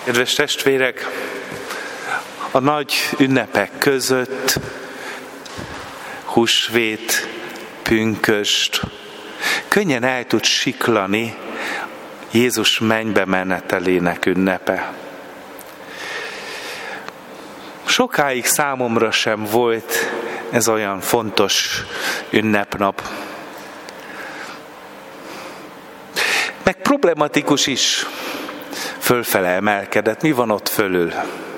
Kedves testvérek, a nagy ünnepek között, húsvét, pünkösd, könnyen el tud siklani Jézus mennybe menetelének ünnepe. Sokáig számomra sem volt ez olyan fontos ünnepnap. Meg problematikus is, fölfele emelkedett. Mi van ott fölül?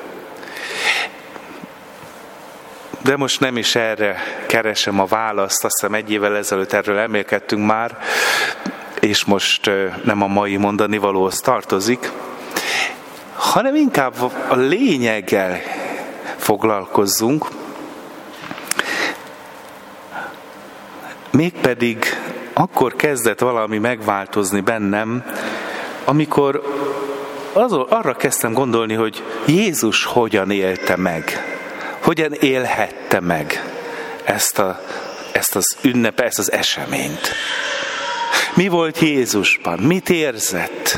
De most nem is erre keresem a választ, azt hiszem 1 évvel ezelőtt erről emlékeztünk már, és most nem a mai mondani valóhoz tartozik, hanem inkább a lényeggel foglalkozzunk, mégpedig akkor kezdett valami megváltozni bennem, amikor arra kezdtem gondolni, hogy Jézus hogyan élte meg, hogyan élhette meg ezt az ünnepet, ezt az eseményt. Mi volt Jézusban? Mit érzett?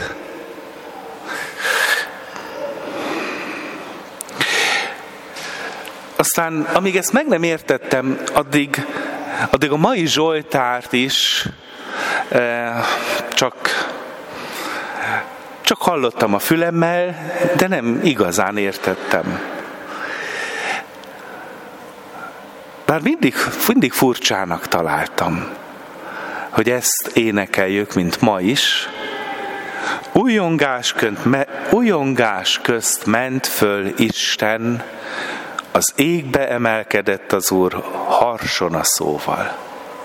Aztán, amíg ezt meg nem értettem, addig a mai Zsoltárt is csak hallottam a fülemmel, de nem igazán értettem. Bár mindig furcsának találtam, hogy ezt énekeljük, mint ma is. Újongás közt ment föl Isten, az égbe emelkedett az Úr harsona szóval.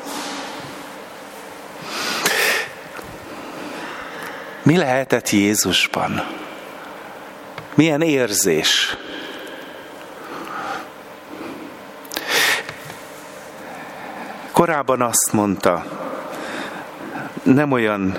Mi lehetett Jézusban? Milyen érzés? Korábban azt mondta, nem olyan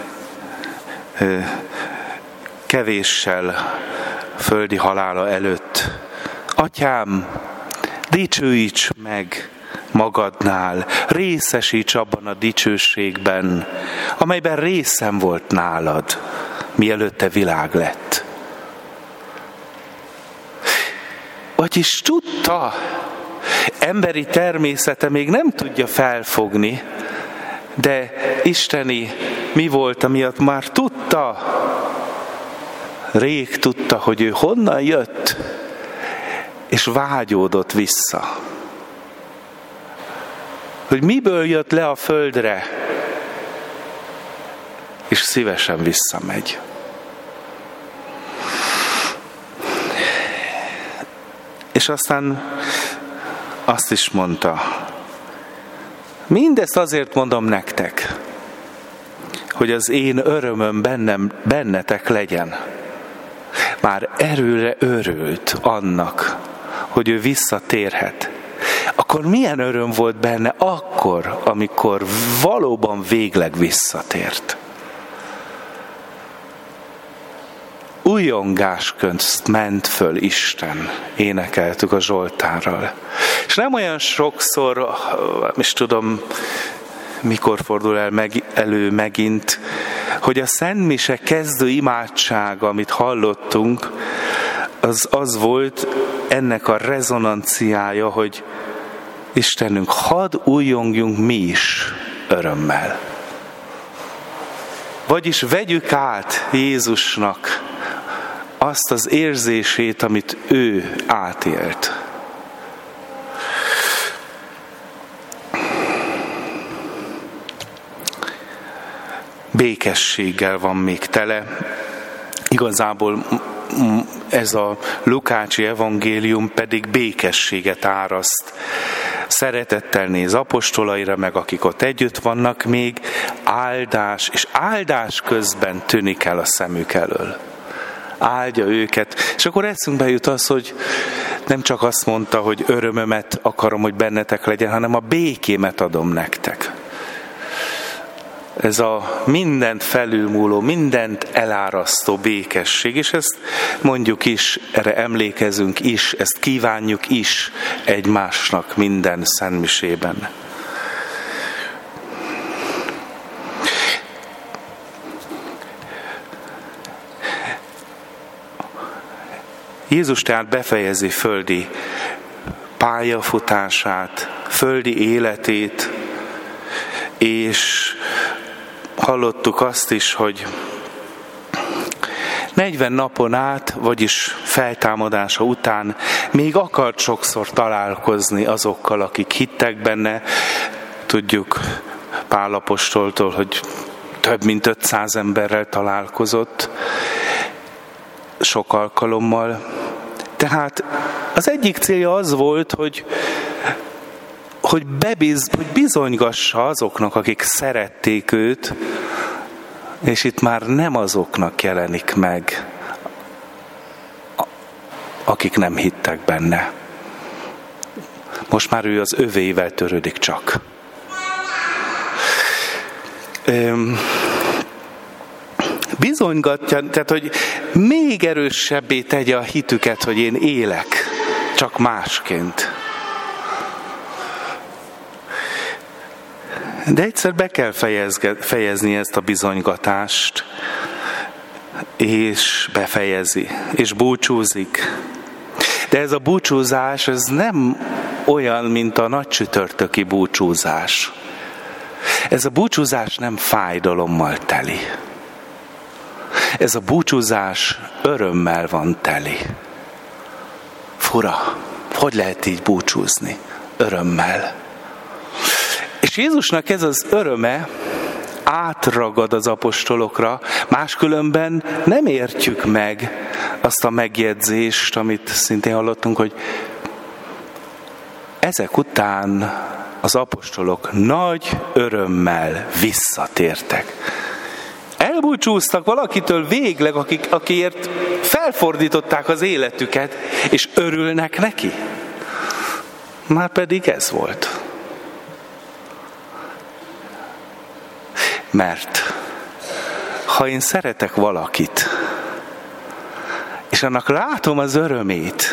kevéssel földi halála előtt: Atyám, dicsőíts meg magadnál, részesíts abban a dicsőségben, amelyben részem volt nálad, mielőtt te világ lett. Vagyis tudta, emberi természete még nem tudja felfogni, de isteni mi volt, amiatt már tudta, rég tudta, hogy ő honnan jött, és vágyódott vissza. Hogy miből jött le a földre, és szívesen visszamegy. És aztán azt is mondta, mindezt azért mondom nektek, hogy az én örömöm bennetek legyen. Már erőre örült annak, hogy ő visszatérhet. Akkor milyen öröm volt benne akkor, amikor valóban végleg visszatért? Újongás közt ment föl Isten, énekeltük a Zsoltárral. És nem olyan sokszor, és tudom, mikor fordul elő megint, hogy a Szentmise kezdő imádsága, amit hallottunk, az volt ennek a rezonanciája, hogy Istenünk, hadd újjongjunk mi is örömmel. Vagyis vegyük át Jézusnak azt az érzését, amit ő átélt. Békességgel van még tele. Igazából ez a Lukácsi evangélium pedig békességet áraszt. Szeretettel néz apostolaira, meg akik ott együtt vannak még, áldás, és áldás közben tűnik el a szemük elől. Áldja őket. És akkor eszünkbe jut az, hogy nem csak azt mondta, hogy örömömet akarom, hogy bennetek legyen, hanem a békémet adom nektek. Ez a mindent felülmúló, mindent elárasztó békesség, és ezt mondjuk is, erre emlékezünk is, ezt kívánjuk is egymásnak minden szentmisében. Jézus tehát befejezi földi pályafutását, földi életét, és hallottuk azt is, hogy 40 napon át, vagyis feltámadása után még akart sokszor találkozni azokkal, akik hittek benne. Tudjuk Pál apostoltól, hogy több mint 500 emberrel találkozott sok alkalommal. Tehát az egyik célja az volt, hogy bizonygassa azoknak, akik szerették őt, és itt már nem azoknak jelenik meg, akik nem hittek benne. Most már ő az övéivel törődik csak. Bizonygatja, tehát hogy még erősebbé tegye a hitüket, hogy én élek, csak másként. De egyszer be kell fejezni ezt a bizonygatást, és befejezi, és búcsúzik. De ez a búcsúzás, ez nem olyan, mint a nagy csütörtöki búcsúzás. Ez a búcsúzás nem fájdalommal teli. Ez a búcsúzás örömmel van teli. Fura, hogy lehet így búcsúzni? Örömmel. És Jézusnak ez az öröme átragad az apostolokra, máskülönben nem értjük meg azt a megjegyzést, amit szintén hallottunk, hogy ezek után az apostolok nagy örömmel visszatértek. Elbúcsúztak valakitől végleg, akiért felfordították az életüket, és örülnek neki. Márpedig ez volt. Mert ha én szeretek valakit, és annak látom az örömét,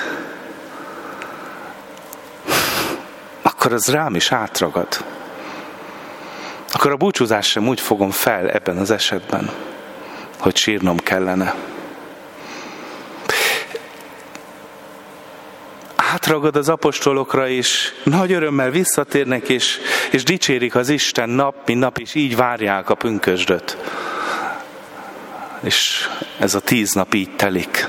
akkor az rám is átragad. Akkor a búcsúzást sem úgy fogom fel ebben az esetben, hogy sírnom kellene. Átragad az apostolokra, és nagy örömmel visszatérnek, és dicsérik az Isten nap, mint nap, és így várják a pünkösdöt. És ez a 10 nap így telik.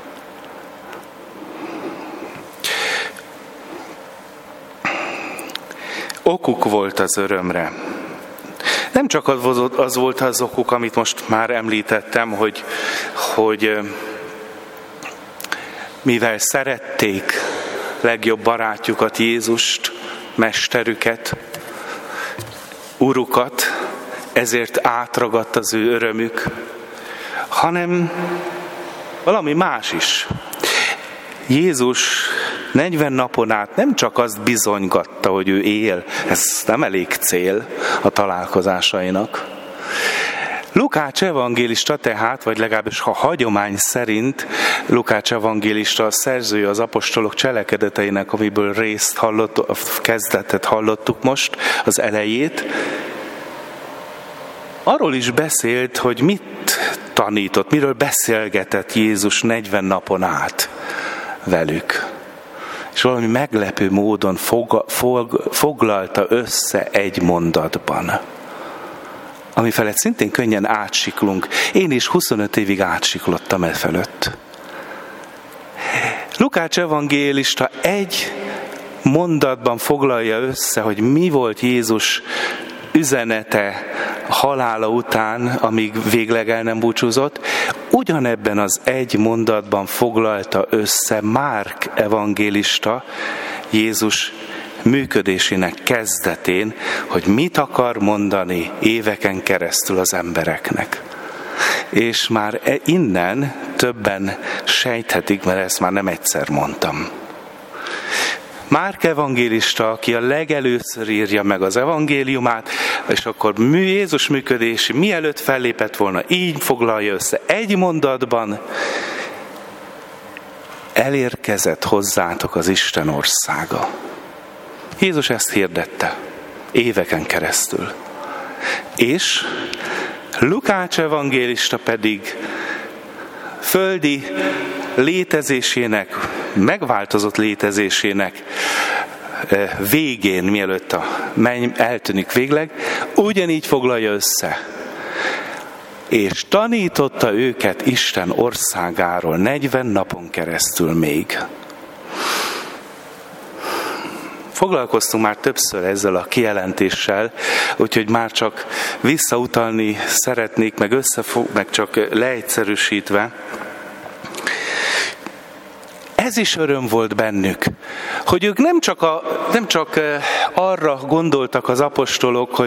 Okuk volt az örömre. Nem csak az volt az okuk, amit most már említettem, hogy mivel szerették legjobb barátjukat, Jézust, mesterüket, urukat, ezért átragadt az ő örömük, hanem valami más is. Jézus 40 napon át nem csak azt bizonygatta, hogy ő él, ez nem elég cél a találkozásainak. Lukács evangélista tehát, vagy legalábbis ha hagyomány szerint, Lukács evangélista a szerzője az apostolok cselekedeteinek, amiből részt hallottuk, a kezdetet hallottuk most, az elejét, arról is beszélt, hogy mit tanított, miről beszélgetett Jézus 40 napon át velük. És valami meglepő módon foglalta össze egy mondatban, ami felett szintén könnyen átsiklunk. Én is 25 évig átsiklottam e fölött. Lukács evangélista egy mondatban foglalja össze, hogy mi volt Jézus üzenete halála után, amíg végleg el nem búcsúzott. Ugyanebben az egy mondatban foglalta össze Márk evangélista Jézus működésének kezdetén, hogy mit akar mondani éveken keresztül az embereknek. És már innen többen sejthetik, mert ezt már nem egyszer mondtam. Márk evangélista, aki a legelőször írja meg az evangéliumát, és akkor Jézus működési, mielőtt fellépett volna, így foglalja össze egy mondatban: elérkezett hozzátok az Isten országa. Jézus ezt hirdette éveken keresztül. És Lukács evangélista pedig földi létezésének, megváltozott létezésének végén, mielőtt a menny eltűnik végleg, ugyanígy foglalja össze. És tanította őket Isten országáról 40 napon keresztül még. Foglalkoztunk már többször ezzel a kijelentéssel, úgyhogy már csak visszautalni szeretnék, meg csak leegyszerűsítve. Ez is öröm volt bennük, hogy ők nem csak arra gondoltak az apostolok,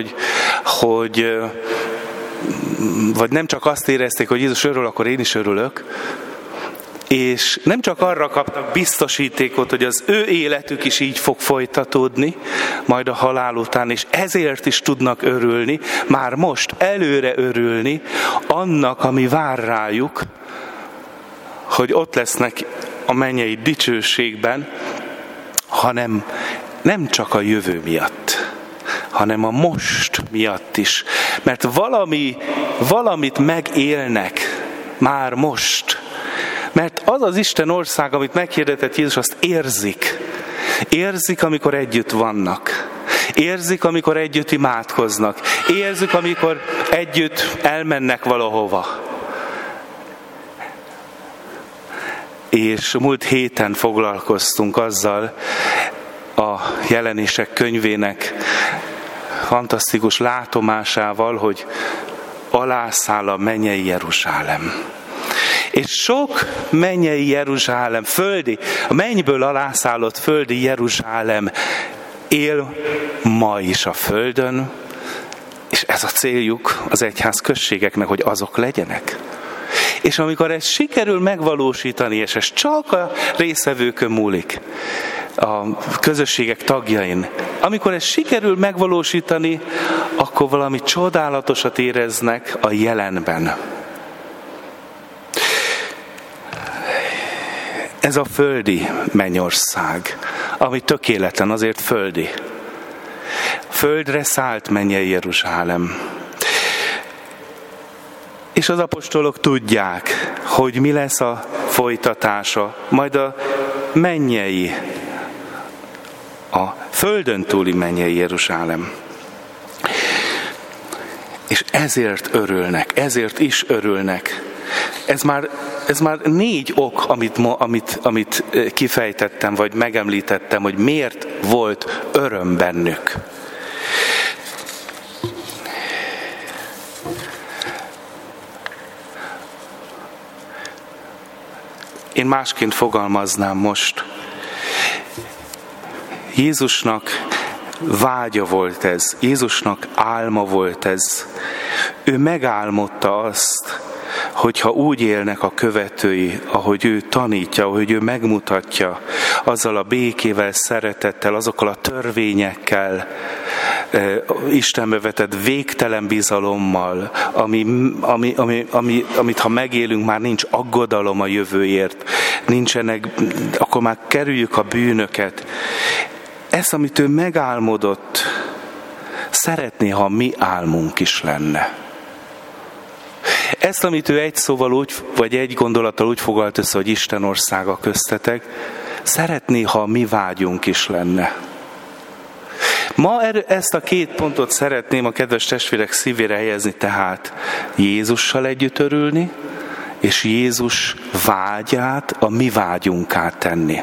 vagy nem csak azt érezték, hogy Jézus örül, akkor én is örülök, és nem csak arra kaptak biztosítékot, hogy az ő életük is így fog folytatódni, majd a halál után, és ezért is tudnak örülni, már most előre örülni annak, ami vár rájuk, hogy ott lesznek a mennyei dicsőségben, hanem nem csak a jövő miatt, hanem a most miatt is. Mert valamit megélnek már most. Mert az az Isten ország, amit meghirdetett Jézus, azt érzik. Érzik, amikor együtt vannak. Érzik, amikor együtt imádkoznak. Érzik, amikor együtt elmennek valahova. És múlt héten foglalkoztunk azzal a Jelenések könyvének fantasztikus látomásával, hogy alászáll a mennyei Jeruzsálem. És sok mennyei Jeruzsálem, a mennyből alászállott földi Jeruzsálem él ma is a földön, és ez a céljuk az egyház községeknek, hogy azok legyenek. És amikor ezt sikerül megvalósítani, és ez csak a részvevőkön múlik, a közösségek tagjain, amikor ezt sikerül megvalósítani, akkor valami csodálatosat éreznek a jelenben. Ez a földi mennyország, ami tökéletlen, azért földi. Földre szállt mennyei Jeruzsálem. És az apostolok tudják, hogy mi lesz a folytatása, majd a mennyei, a földön túli mennyei Jeruzsálem. És ezért örülnek, ezért is örülnek. Ez már 4 ok, amit kifejtettem, vagy megemlítettem, hogy miért volt öröm bennük. Én másként fogalmaznám most. Jézusnak vágya volt ez, Jézusnak álma volt ez. Ő megálmodta azt, hogyha úgy élnek a követői, ahogy ő tanítja, ahogy ő megmutatja, azzal a békével, szeretettel, azokkal a törvényekkel, Istenbe vetett végtelen bizalommal, amit ha megélünk, már nincs aggodalom a jövőért, akkor már kerüljük a bűnöket. Ez, amit ő megálmodott, szeretné, ha mi álmunk is lenne. Ezt, amit ő egy szóval vagy egy gondolattal úgy foglalt össze, hogy Isten országa köztetek, szeretné, ha mi vágyunk is lenne. Ma ezt a 2 pontot szeretném a kedves testvérek szívére helyezni, tehát Jézussal együtt örülni, és Jézus vágyát a mi vágyunká tenni.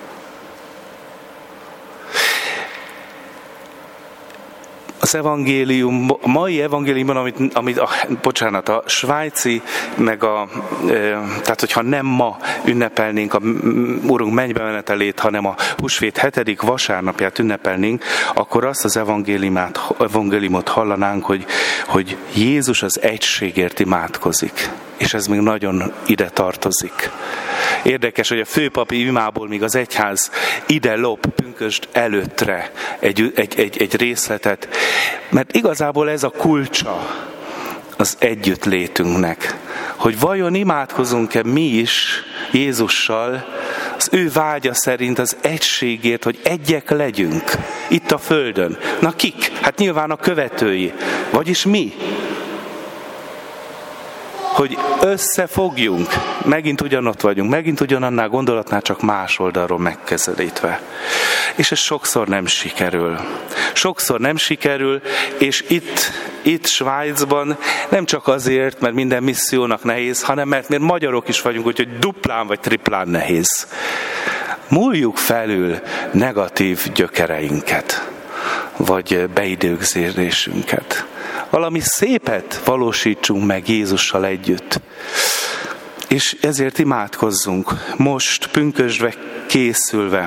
Az evangélium, a mai evangéliumban, a svájci, tehát hogyha nem ma ünnepelnénk a Urunk mennybe menetelét, hanem a húsvét 7. vasárnapját ünnepelnénk, akkor azt az evangéliumot hallanánk, hogy Jézus az egységért imádkozik. És ez még nagyon ide tartozik. Érdekes, hogy a főpapi imából még az egyház ide lop pünkösd előttre egy részletet, mert igazából ez a kulcsa az együttlétünknek, hogy vajon imádkozunk-e mi is Jézussal az ő vágya szerint az egységért, hogy egyek legyünk itt a földön. Na kik? Hát nyilván a követői, vagyis mi. hogy összefogjunk, megint ugyanott vagyunk, megint ugyanannál gondolatnál, csak más oldalról megközelítve. És ez sokszor nem sikerül. Sokszor nem sikerül, és itt Svájcban nem csak azért, mert minden missziónak nehéz, hanem mert mi magyarok is vagyunk, úgyhogy duplán vagy triplán nehéz. Múljuk felül negatív gyökereinket, vagy beidőzésünket. Valami szépet valósítsunk meg Jézussal együtt. És ezért imádkozzunk, most pünkösdre készülve.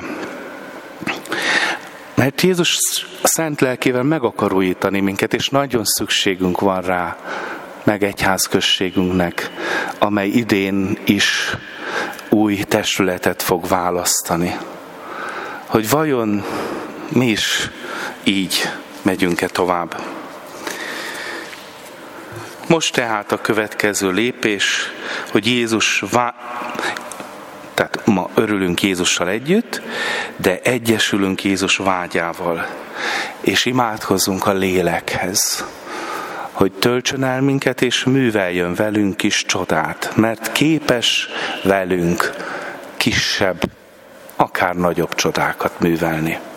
Mert Jézus szent lelkével meg akar újítani minket, és nagyon szükségünk van rá, meg egyházközségünknek, amely idén is új testületet fog választani. Hogy vajon mi is így megyünk-e tovább. Most tehát a következő lépés, hogy tehát ma örülünk Jézussal együtt, de egyesülünk Jézus vágyával, és imádkozzunk a lélekhez, hogy töltsön el minket, és műveljön velünk is csodát, mert képes velünk kisebb, akár nagyobb csodákat művelni.